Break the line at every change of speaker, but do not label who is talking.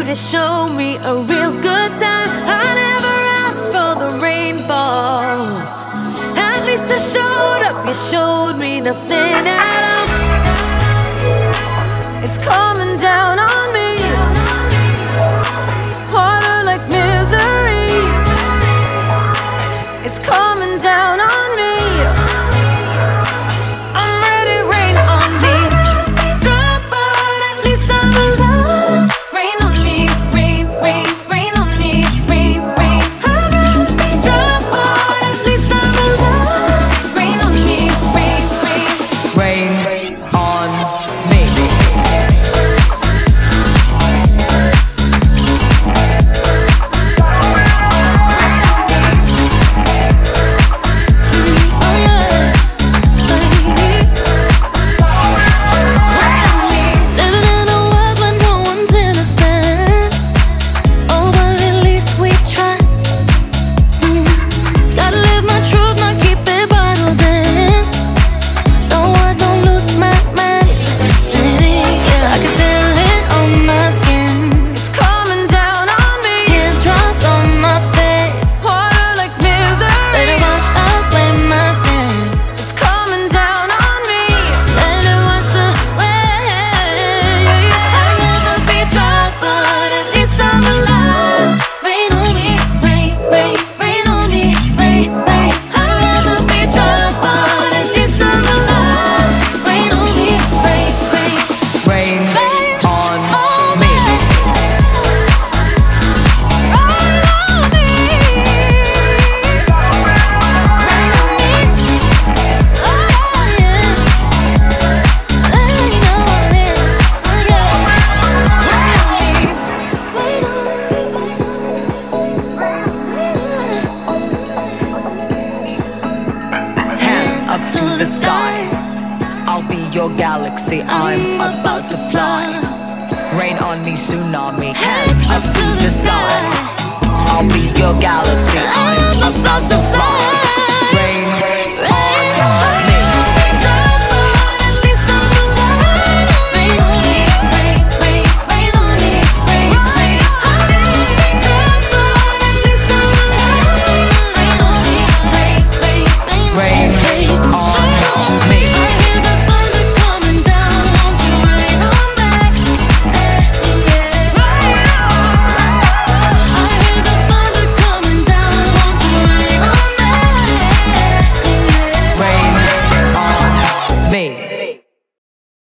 to show me a real good time. I never asked for the rainfall. At least I showed up, you showed me nothing at all. It's coming down on me, harder like misery. It's coming down on me. I'm ready, rain on me. I'd rather be dry, but at least I'm alive. Rain on me, rain, rain, rain on me, rain, rain. I'd rather be dry, but at least I'm alive. Rain on me, rain, rain.
Rain on me. Up to the sky, I'll be your galaxy, I'm about to fly. Rain on me, tsunami, hands up to the sky. I'll be your galaxy, I'm about to fly.